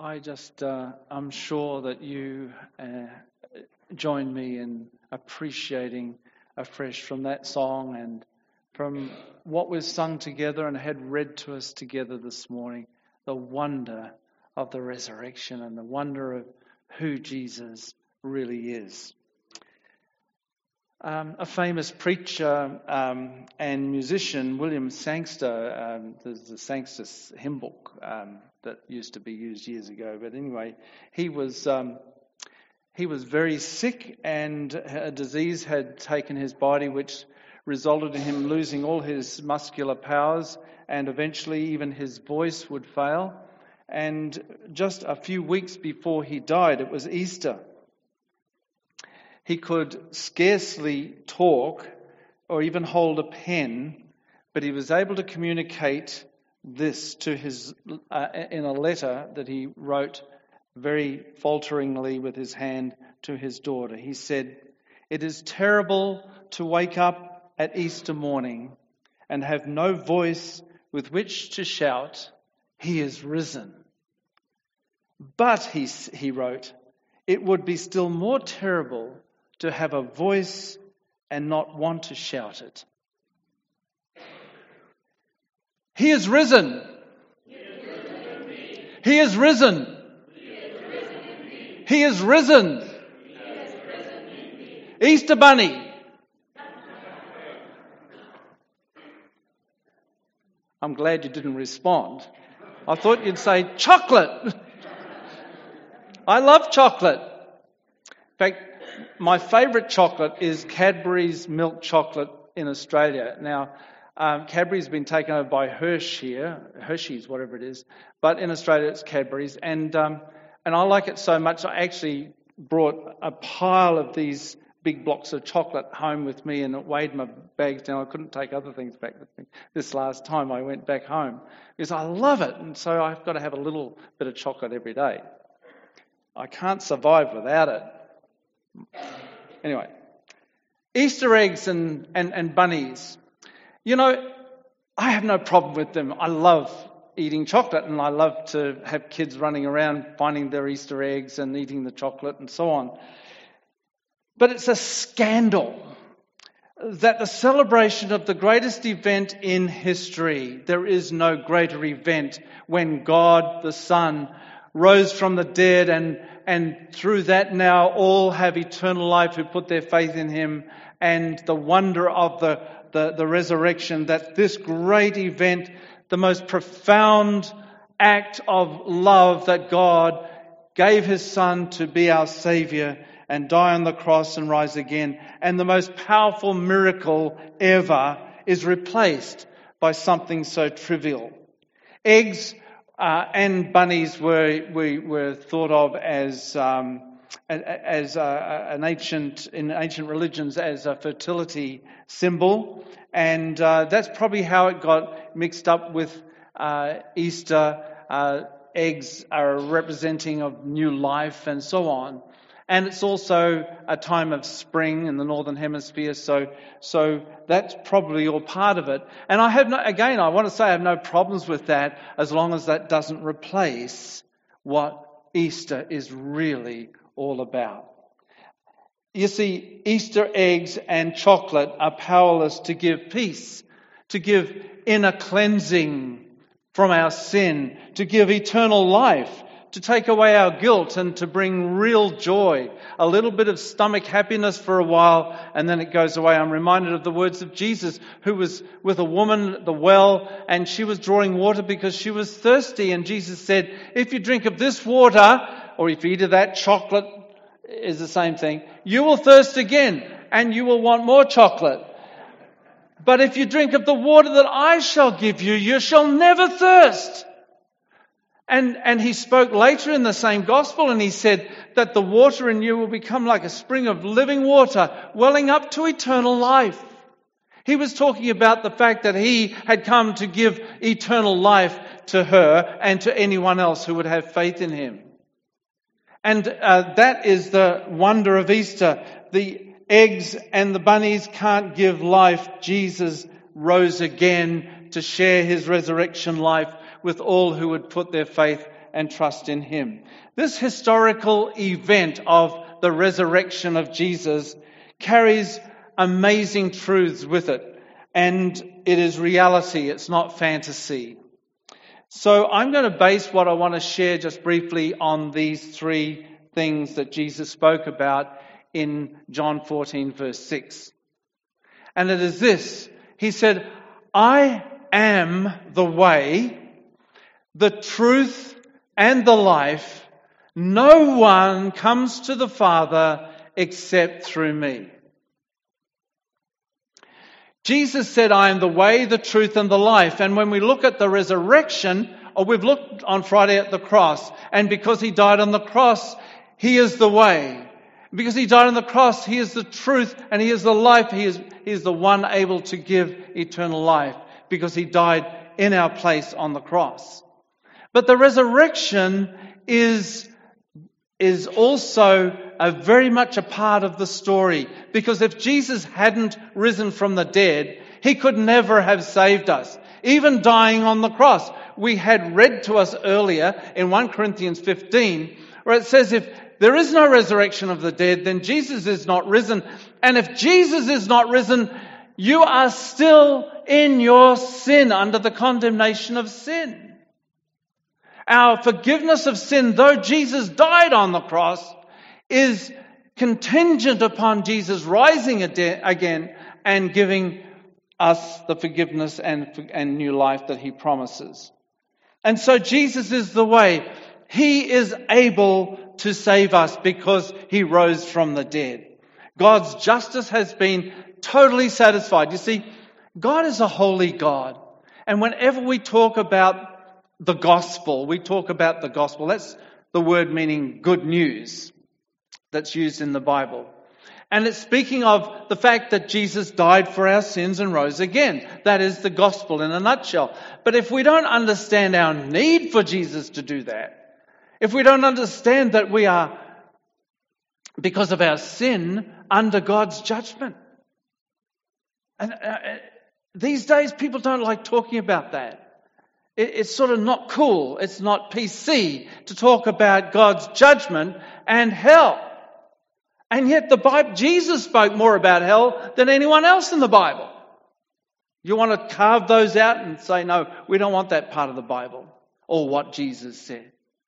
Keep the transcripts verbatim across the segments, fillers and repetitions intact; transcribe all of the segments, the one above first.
I just, uh, I'm sure that you uh, join me in appreciating afresh from that song and from what was sung together and had read to us together this morning, the wonder of the resurrection and the wonder of who Jesus really is. Um, a famous preacher um, and musician, William Sangster, um, there's the Sangster hymn book um, that used to be used years ago, but anyway, he was um, he was very sick, and a disease had taken his body which resulted in him losing all his muscular powers, and eventually even his voice would fail. And just a few weeks before he died, it was Easter, he could scarcely talk or even hold a pen, but he was able to communicate this to his uh, in a letter that he wrote very falteringly with his hand to his daughter. He said, "It is terrible to wake up at Easter morning and have no voice with which to shout, 'He is risen.' But," he, he wrote, "it would be still more terrible to have a voice and not want to shout it. He is risen. He is risen indeed. He is risen. He is risen indeed. He is risen. He is risen indeed. Easter Bunny." I'm glad you didn't respond. I thought you'd say chocolate. I love chocolate. In fact, my favourite chocolate is Cadbury's milk chocolate in Australia. Now, um, Cadbury's been taken over by Hershey here, Hershey's, whatever it is, but in Australia it's Cadbury's, and um, and I like it so much I actually brought a pile of these big blocks of chocolate home with me, and it weighed my bags down. I couldn't take other things back with me this last time I went back home because I love it, and so I've got to have a little bit of chocolate every day. I can't survive without it. Anyway, Easter eggs and, and, and bunnies. You know, I have no problem with them. I love eating chocolate, and I love to have kids running around finding their Easter eggs and eating the chocolate and so on. But it's a scandal that the celebration of the greatest event in history, there is no greater event, when God the Son rose from the dead, and and through that now all have eternal life who put their faith in him, and the wonder of the, the, the resurrection, that this great event, the most profound act of love, that God gave his Son to be our Saviour and die on the cross and rise again, and the most powerful miracle ever is replaced by something so trivial. Eggs Uh, and bunnies were, were were thought of as um, as uh, an ancient in ancient religions as a fertility symbol, and uh, that's probably how it got mixed up with uh, Easter. Uh, eggs are representing of new life and so on, and it's also a time of spring in the northern hemisphere. So so that's probably all part of it. And I have no, again, I want to say I have no problems with that, as long as that doesn't replace what Easter is really all about. You see, Easter eggs and chocolate are powerless to give peace, to give inner cleansing from our sin, to give eternal life, to take away our guilt and to bring real joy, a little bit of stomach happiness for a while, and then it goes away. I'm reminded of the words of Jesus, who was with a woman at the well, and she was drawing water because she was thirsty, and Jesus said, "If you drink of this water, or if you eat of that, chocolate is the same thing, you will thirst again, and you will want more chocolate. But if you drink of the water that I shall give you, you shall never thirst." And and he spoke later in the same gospel, and he said that the water in you will become like a spring of living water, welling up to eternal life. He was talking about the fact that he had come to give eternal life to her and to anyone else who would have faith in him. And uh, that is the wonder of Easter. The eggs and the bunnies can't give life. Jesus rose again to share his resurrection life with all who would put their faith and trust in him. This historical event of the resurrection of Jesus carries amazing truths with it, and it is reality, it's not fantasy. So I'm going to base what I want to share just briefly on these three things that Jesus spoke about in John fourteen verse six. And it is this. He said, I am the way, the truth, and the life. No one comes to the Father except through me. Jesus said, I am the way, the truth, and the life. And when we look at the resurrection, or we've looked on Friday at the cross, and because he died on the cross, he is the way. Because he died on the cross, he is the truth, and he is the life. He is, he is the one able to give eternal life, because he died in our place on the cross. But the resurrection is, is also a very much a part of the story, because if Jesus hadn't risen from the dead, he could never have saved us, even dying on the cross. We had read to us earlier in First Corinthians fifteen, where it says if there is no resurrection of the dead, then Jesus is not risen. And if Jesus is not risen, you are still in your sin, under the condemnation of sin. Our forgiveness of sin, though Jesus died on the cross, is contingent upon Jesus rising again and giving us the forgiveness and, and new life that he promises. And so Jesus is the way. He is able to save us because he rose from the dead. God's justice has been totally satisfied. You see, God is a holy God. And whenever we talk about the gospel, we talk about the gospel. That's the word meaning good news that's used in the Bible. And it's speaking of the fact that Jesus died for our sins and rose again. That is the gospel in a nutshell. But if we don't understand our need for Jesus to do that, if we don't understand that we are, because of our sin, under God's judgment. And uh, these days people don't like talking about that. It, it's sort of not cool. It's not P C to talk about God's judgment and hell. And yet the Bible, Jesus spoke more about hell than anyone else in the Bible. You want to carve those out and say, no, we don't want that part of the Bible or what Jesus said.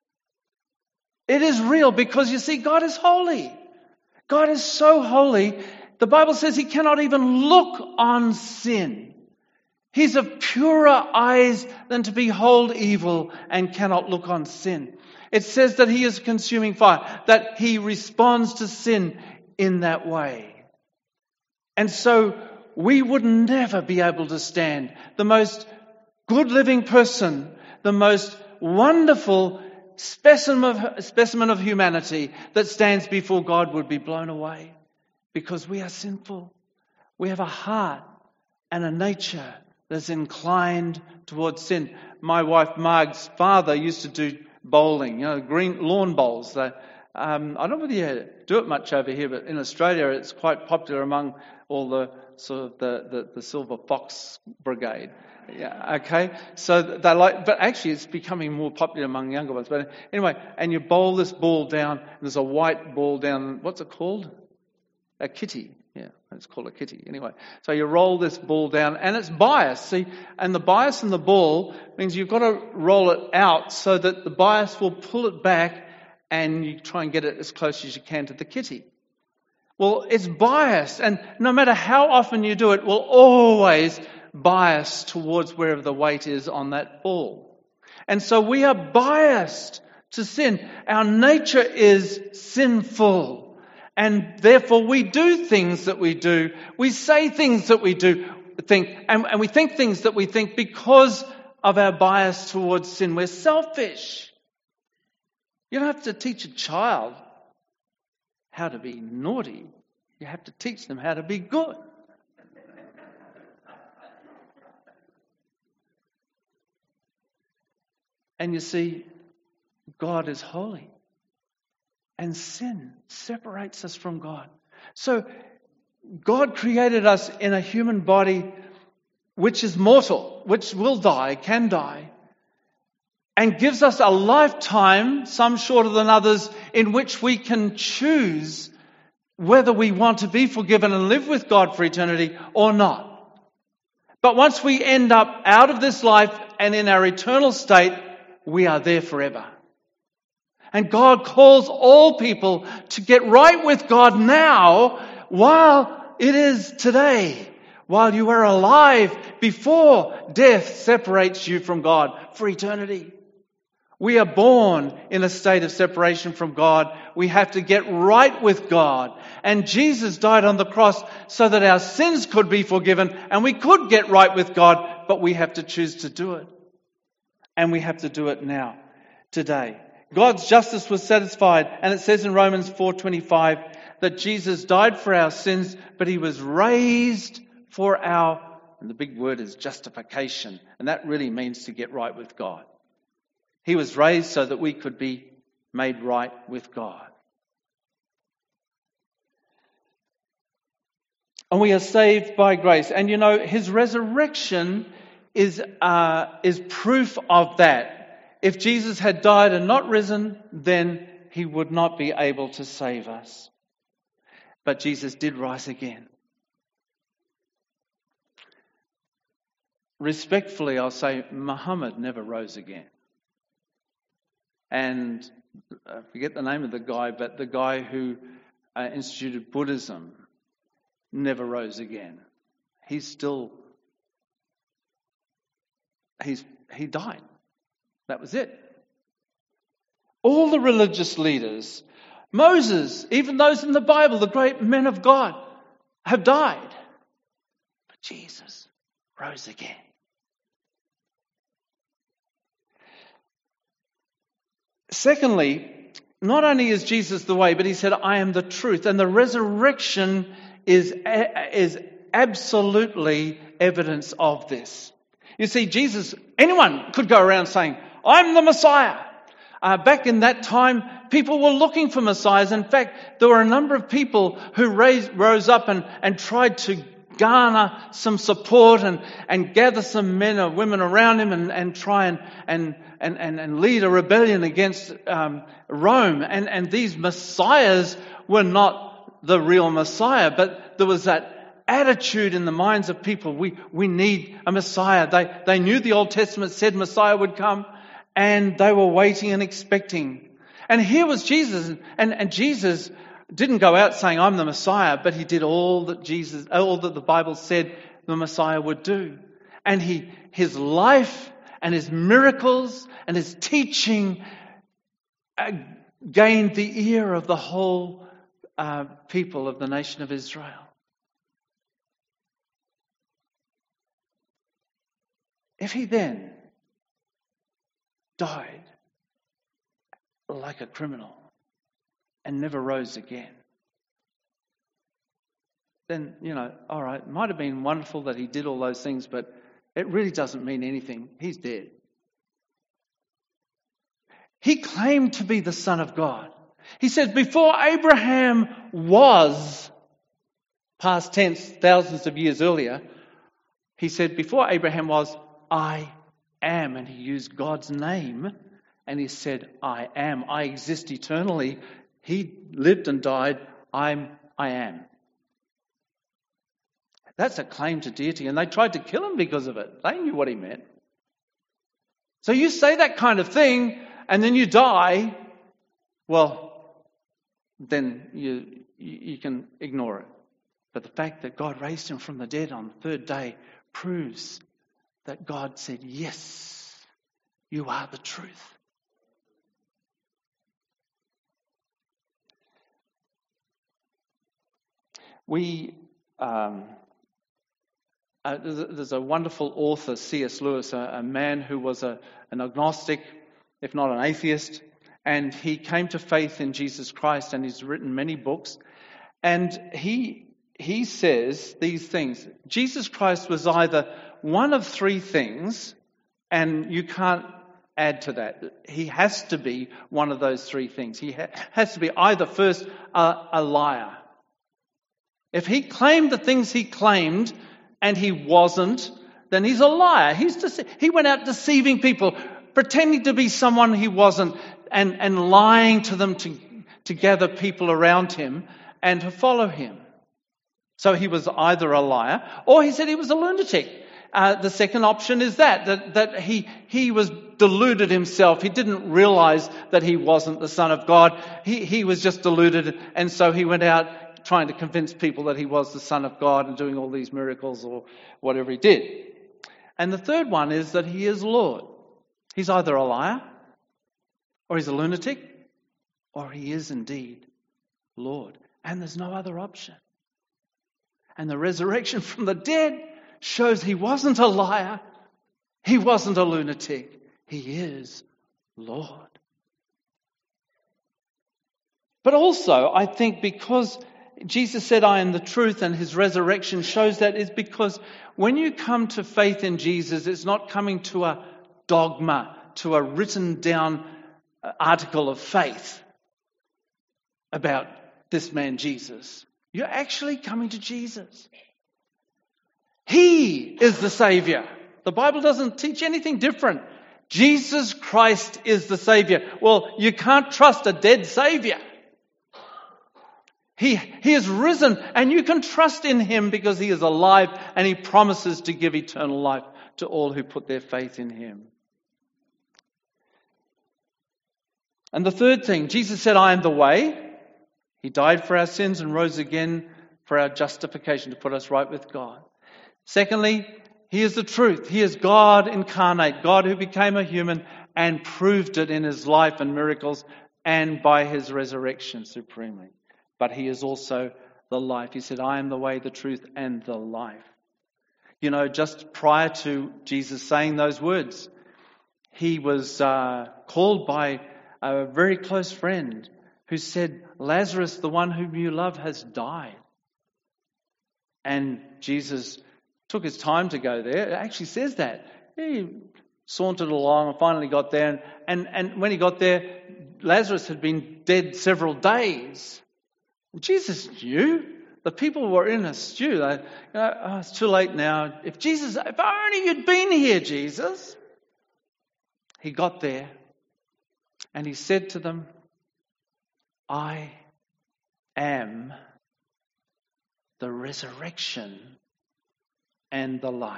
It is real because, you see, God is holy. God is so holy. The Bible says he cannot even look on sin. He's of purer eyes than to behold evil and cannot look on sin. It says that he is consuming fire, that he responds to sin in that way. And so we would never be able to stand. The most good living person, the most wonderful specimen of, specimen of humanity that stands before God would be blown away, because we are sinful. We have a heart and a nature that's inclined towards sin. My wife Marg's father used to do bowling, you know, green lawn bowls. They, um, I don't know whether you do it much over here, but in Australia it's quite popular among all the sort of the, the, the Silver Fox Brigade. Yeah, okay. So they like, but actually it's becoming more popular among younger ones. But anyway, and you bowl this ball down, and there's a white ball down, what's it called? A kitty. Yeah, it's called a kitty. Anyway, so you roll this ball down, and it's bias. See, and the bias in the ball means you've got to roll it out so that the bias will pull it back, and you try and get it as close as you can to the kitty. Well, it's biased, and no matter how often you do it, will always bias towards wherever the weight is on that ball. And so we are biased to sin. Our nature is sinful. And therefore we do things that we do. We say things that we do think. And, and we think things that we think because of our bias towards sin. We're selfish. You don't have to teach a child how to be naughty. You have to teach them how to be good. And you see, God is holy. And sin separates us from God. So God created us in a human body which is mortal, which will die, can die. and gives us a lifetime, some shorter than others, in which we can choose whether we want to be forgiven and live with God for eternity or not. But once we end up out of this life and in our eternal state, we are there forever. And God calls all people to get right with God now while it is today, while you are alive before death separates you from God for eternity. We are born in a state of separation from God. We have to get right with God. And Jesus died on the cross so that our sins could be forgiven and we could get right with God, but we have to choose to do it. And we have to do it now, today. God's justice was satisfied, and it says in Romans four twenty-five that Jesus died for our sins, but he was raised for our, and the big word is justification, and that really means to get right with God. He was raised so that we could be made right with God. And we are saved by grace. And you know, his resurrection is uh, is proof of that. If Jesus had died and not risen, then he would not be able to save us. But Jesus did rise again. Respectfully, I'll say Muhammad never rose again. And I forget the name of the guy, but the guy who uh, instituted Buddhism never rose again. He's still, he's he died. That was it. All the religious leaders, Moses, even those in the Bible, the great men of God, have died. But Jesus rose again. Secondly, not only is Jesus the way, but he said, I am the truth. And the resurrection is, is absolutely evidence of this. You see, Jesus, anyone could go around saying, I'm the Messiah. Uh, back in that time, people were looking for messiahs. In fact, there were a number of people who raised, rose up and, and tried to garner some support and, and gather some men or women around him and, and try and, and, and, and, and lead a rebellion against um, Rome. And, and these messiahs were not the real Messiah, but there was that attitude in the minds of people. We, we need a Messiah. They, they knew the Old Testament said Messiah would come, and they were waiting and expecting. And here was Jesus, and, and Jesus didn't go out saying, I'm the Messiah, but he did all that Jesus, all that the Bible said the Messiah would do. And he, his life and his miracles and his teaching uh, gained the ear of the whole uh, people of the nation of Israel. If he then died like a criminal and never rose again, then, you know, all right, it might have been wonderful that he did all those things, but it really doesn't mean anything. He's dead. He claimed to be the Son of God. He said, before Abraham was, past tense, thousands of years earlier, he said, before Abraham was, I am. And he used God's name and he said, I am. I exist eternally. He lived and died. I'm, I am. That's a claim to deity, and they tried to kill him because of it. They knew what he meant. So you say that kind of thing, and then you die, well, then you, you can ignore it. But the fact that God raised him from the dead on the third day proves that God said, yes, you are the truth. We, um, uh, there's a wonderful author, C S Lewis, a, a man who was a, an agnostic, if not an atheist, and he came to faith in Jesus Christ, and he's written many books. And he he says these things. Jesus Christ was either one of three things, and you can't add to that. He has to be one of those three things. He ha- has to be either first a, a liar. If he claimed the things he claimed and he wasn't, then he's a liar. He's dece- he went out deceiving people. pretending to be someone he wasn't, and, and lying to them to, to gather people around him and to follow him. So he was either a liar, or he said he was a lunatic. Uh, the second option is that, that, that he, he was deluded himself. He didn't realize that he wasn't the Son of God. He, he was just deluded, and so he went out trying to convince people that he was the Son of God and doing all these miracles or whatever he did. And the third one is that he is Lord. He's either a liar, or he's a lunatic, or he is indeed Lord. And there's no other option. And the resurrection from the dead shows he wasn't a liar, he wasn't a lunatic, he is Lord. But also, I think because Jesus said, I am the truth, and his resurrection shows that, is because when you come to faith in Jesus, it's not coming to a dogma, to a written down article of faith about this man Jesus. You're actually coming to Jesus. He is the Savior. The Bible doesn't teach anything different. Jesus Christ is the Savior. Well, you can't trust a dead Savior. He, he is risen, and you can trust in him because he is alive, and he promises to give eternal life to all who put their faith in him. And the third thing, Jesus said, I am the way. He died for our sins and rose again for our justification, to put us right with God. Secondly, he is the truth. He is God incarnate, God who became a human and proved it in his life and miracles and by his resurrection supremely. But he is also the life. He said, I am the way, the truth, and the life. You know, just prior to Jesus saying those words, he was uh, called by a very close friend who said, Lazarus, the one whom you love, has died. And Jesus took his time to go there. It actually says that. He sauntered along and finally got there. And, and, and when he got there, Lazarus had been dead several days. Jesus knew. The people were in a stew. They, you know, oh, it's too late now. If Jesus, if only you'd been here, Jesus. He got there and he said to them, I am the resurrection and the life.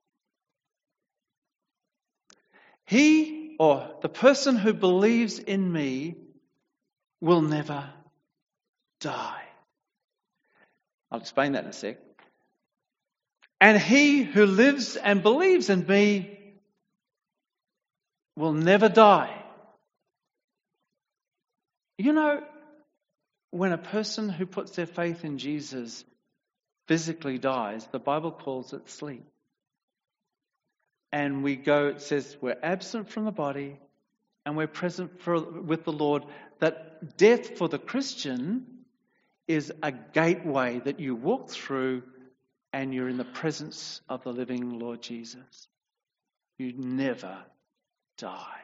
He, or the person who believes in me, will never die. I'll explain that in a sec. And he who lives and believes in me will never die. You know, when a person who puts their faith in Jesus physically dies, the Bible calls it sleep. And we go, it says, we're absent from the body and we're present for, with the Lord. That death for the Christian is a gateway that you walk through and you're in the presence of the living Lord Jesus. You never die.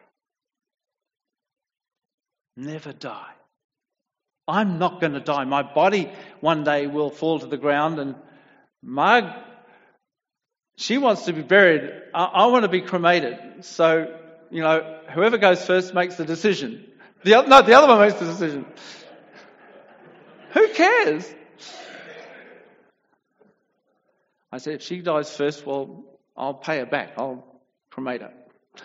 Never die. I'm not going to die. My body one day will fall to the ground, and Marg, she wants to be buried. I, I want to be cremated. So, you know, whoever goes first makes the decision. The other, no, the other one makes the decision. Who cares? I said, if she dies first, well, I'll pay her back. I'll cremate her.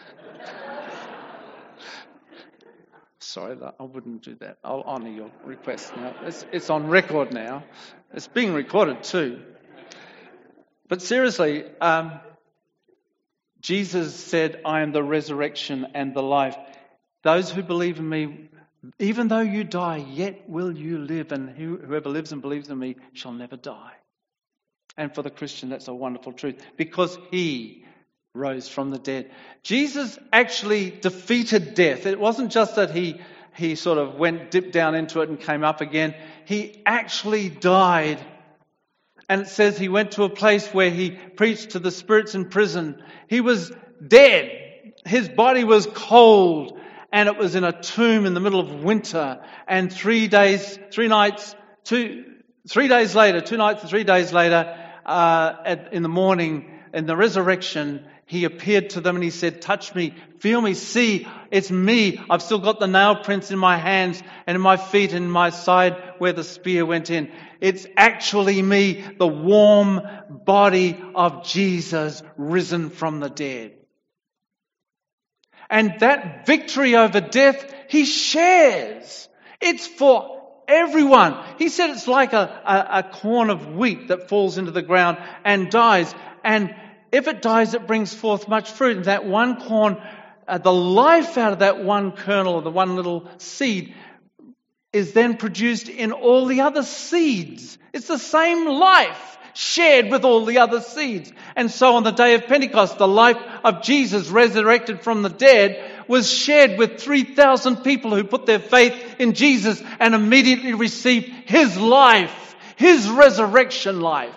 Sorry, I wouldn't do that. I'll honour your request now. It's, it's on record now. It's being recorded too. But seriously, um, Jesus said, I am the resurrection and the life. Those who believe in me, even though you die, yet will you live. And whoever lives and believes in me shall never die. And for the Christian, that's a wonderful truth. Because he rose from the dead. Jesus actually defeated death. It wasn't just that he, he sort of went, dipped down into it and came up again. He actually died. And it says he went to a place where he preached to the spirits in prison. He was dead. His body was cold. And it was in a tomb in the middle of winter. And three days, three nights, two, three days later, two nights and three days later, uh, at, in the morning, in the resurrection, He appeared to them and he said, touch me, feel me, see, it's me. I've still got the nail prints in my hands and in my feet and in my side where the spear went in. It's actually me, the warm body of Jesus risen from the dead. And that victory over death, he shares. It's for everyone. He said it's like a, a, a corn of wheat that falls into the ground and dies. And if it dies, it brings forth much fruit. And that one corn, uh, the life out of that one kernel, or the one little seed, is then produced in all the other seeds. It's the same life shared with all the other seeds. And so on the day of Pentecost, the life of Jesus resurrected from the dead was shared with three thousand people who put their faith in Jesus and immediately received his life, his resurrection life.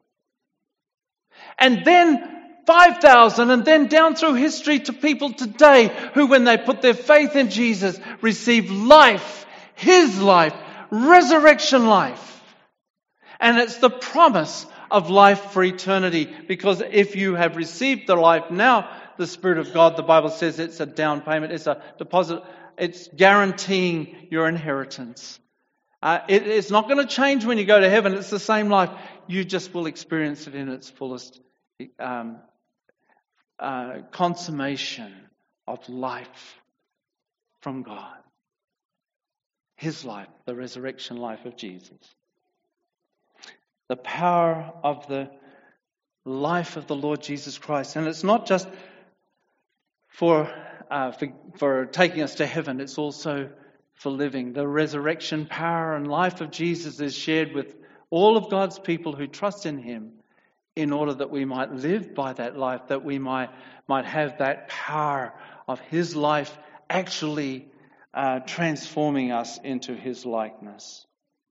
And then five thousand, and then down through history to people today who, when they put their faith in Jesus, receive life, his life, resurrection life. And it's the promise of life for eternity, because if you have received the life now, the Spirit of God, the Bible says it's a down payment, it's a deposit, it's guaranteeing your inheritance. Uh, it, it's not going to change when you go to heaven. It's the same life. You just will experience it in its fullest um, uh, consummation of life from God. His life, the resurrection life of Jesus. The power of the life of the Lord Jesus Christ. And it's not just for, uh, for, for taking us to heaven, it's also for living. The resurrection power and life of Jesus is shared with all of God's people who trust in him, in order that we might live by that life, that we might, might have that power of his life actually uh, transforming us into his likeness.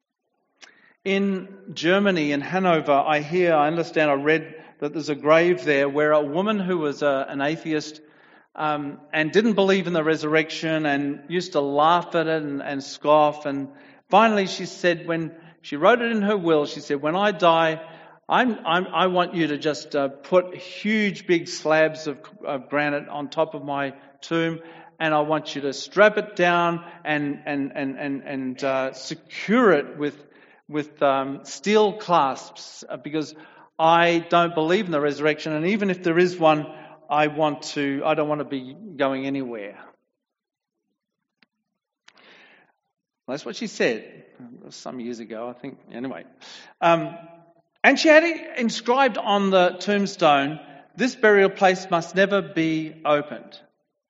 In Germany, in Hanover, I hear, I understand, I read that there's a grave there where a woman who was a, an atheist um, and didn't believe in the resurrection and used to laugh at it and, and scoff. And finally she said, when she wrote it in her will, she said, when I die, I'm, I'm, I want you to just uh, put huge big slabs of, of granite on top of my tomb, and I want you to strap it down and, and, and, and, and uh, secure it with with um, steel clasps, because I don't believe in the resurrection, and even if there is one, I want to. I don't want to be going anywhere. Well, that's what she said some years ago, I think. Anyway, um, and she had it inscribed on the tombstone, "This burial place must never be opened."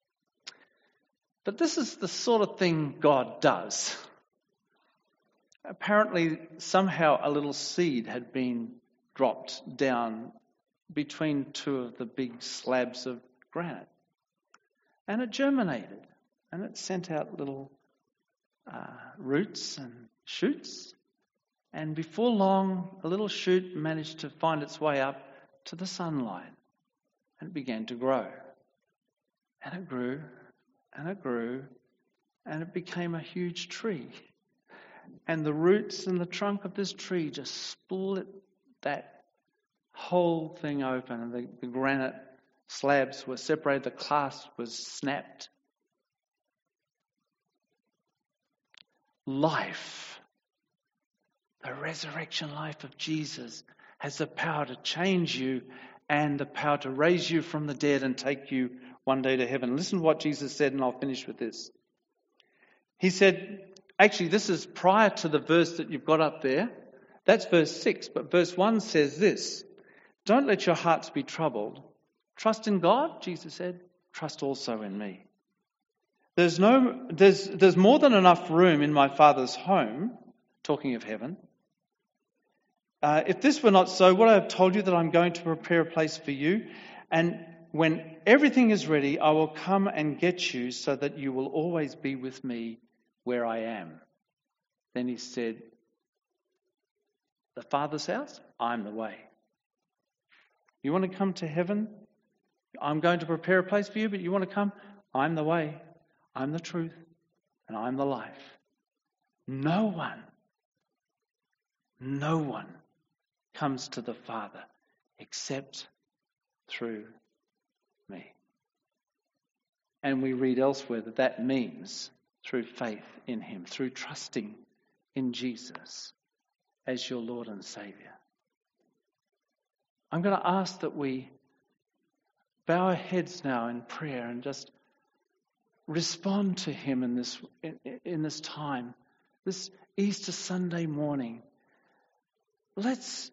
But this is the sort of thing God does. Apparently, somehow a little seed had been dropped down between two of the big slabs of granite. And it germinated. And it sent out little uh, roots and shoots. And before long, a little shoot managed to find its way up to the sunlight. And it began to grow. And it grew, and it grew, and it became a huge tree. And the roots and the trunk of this tree just split that whole thing open. And the, the granite slabs were separated. The clasp was snapped. Life, the resurrection life of Jesus, has the power to change you and the power to raise you from the dead and take you one day to heaven. Listen to what Jesus said, and I'll finish with this. He said, actually, this is prior to the verse that you've got up there. That's verse six. But verse one says this: don't let your hearts be troubled. Trust in God, Jesus said. Trust also in me. There's no, there's, there's more than enough room in my Father's home, talking of heaven. Uh, if this were not so, would I have told you that I'm going to prepare a place for you? And when everything is ready, I will come and get you so that you will always be with me where I am. Then he said, the Father's house, I'm the way. You want to come to heaven? I'm going to prepare a place for you, but you want to come? I'm the way, I'm the truth, and I'm the life. No one, no one comes to the Father except through And we read elsewhere that that means through faith in him, through trusting in Jesus as your Lord and Saviour. I'm going to ask that we bow our heads now in prayer and just respond to him in this in, in this time, this Easter Sunday morning. Let's,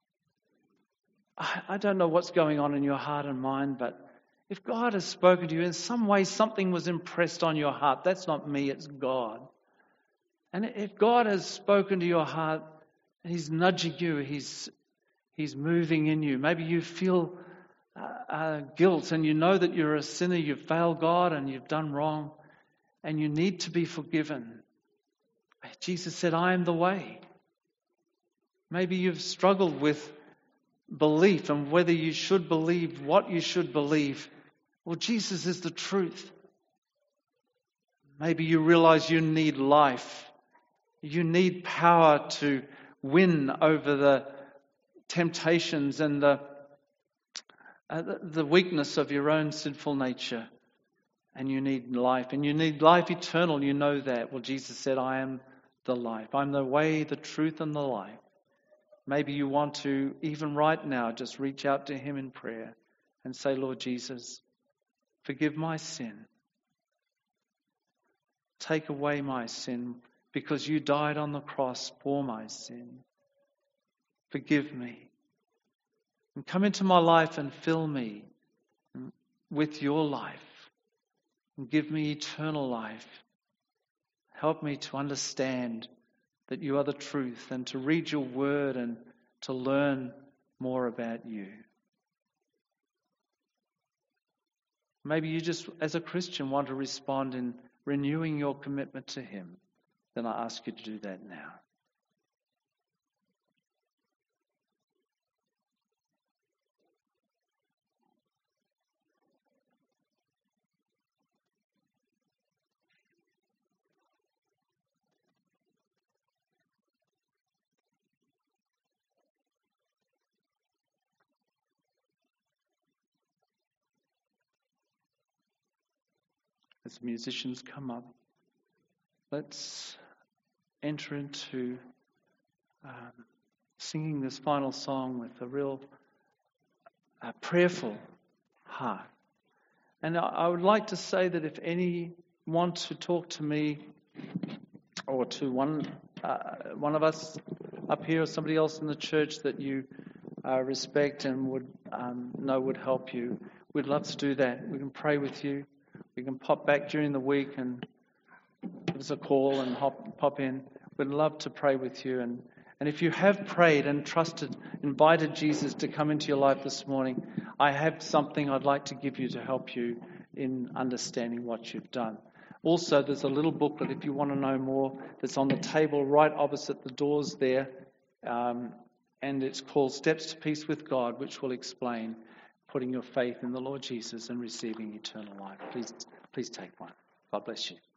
I, I don't know what's going on in your heart and mind, but if God has spoken to you in some way, something was impressed on your heart. That's not me, it's God. And if God has spoken to your heart, he's nudging you, he's he's moving in you. Maybe you feel uh, uh, guilt and you know that you're a sinner, you've failed God and you've done wrong and you need to be forgiven. Jesus said, I am the way. Maybe you've struggled with belief and whether you should believe, what you should believe. Well, Jesus is the truth. Maybe you realize you need life. You need power to win over the temptations and the, uh, the weakness of your own sinful nature. And you need life. And you need life eternal. You know that. Well, Jesus said, I am the life. I'm the way, the truth, and the life. Maybe you want to, even right now, just reach out to him in prayer and say, Lord Jesus, forgive my sin. Take away my sin because you died on the cross for my sin. Forgive me. And come into my life and fill me with your life. And give me eternal life. Help me to understand that you are the truth and to read your word and to learn more about you. Maybe you just, as a Christian, want to respond in renewing your commitment to him. Then I ask you to do that now. As musicians come up, let's enter into um, singing this final song with a real uh, prayerful heart. And I, I would like to say that if any want to talk to me or to one uh, one of us up here or somebody else in the church that you uh, respect and would um, know would help you, we'd love to do that. We can pray with you. We can pop back during the week and give us a call and hop, pop in. We'd love to pray with you. And, and if you have prayed and trusted, invited Jesus to come into your life this morning, I have something I'd like to give you to help you in understanding what you've done. Also, there's a little booklet, if you want to know more, that's on the table right opposite the doors there. Um, and it's called Steps to Peace with God, which will explain putting your faith in the Lord Jesus and receiving eternal life. Please, please take one. God bless you.